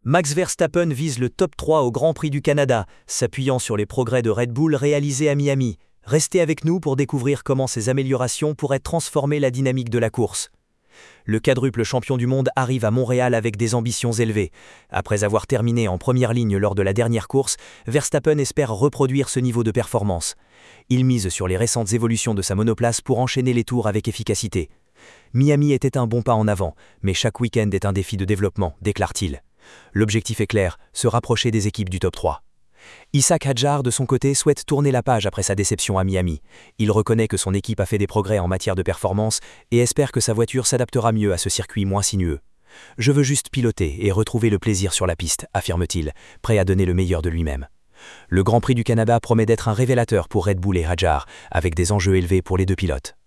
Max Verstappen vise le top 3 au Grand Prix du Canada, s'appuyant sur les progrès de Red Bull réalisés à Miami. Restez avec nous pour découvrir comment ces améliorations pourraient transformer la dynamique de la course. Le quadruple champion du monde arrive à Montréal avec des ambitions élevées. Après avoir terminé en première ligne lors de la dernière course, Verstappen espère reproduire ce niveau de performance. Il mise sur les récentes évolutions de sa monoplace pour enchaîner les tours avec efficacité. Miami était un bon pas en avant, mais chaque week-end est un défi de développement, déclare-t-il. L'objectif est clair, se rapprocher des équipes du top 3. Ishaq Hadjar, de son côté, souhaite tourner la page après sa déception à Miami. Il reconnaît que son équipe a fait des progrès en matière de performance et espère que sa voiture s'adaptera mieux à ce circuit moins sinueux. « Je veux juste piloter et retrouver le plaisir sur la piste », affirme-t-il, prêt à donner le meilleur de lui-même. Le Grand Prix du Canada promet d'être un révélateur pour Red Bull et Hadjar, avec des enjeux élevés pour les deux pilotes.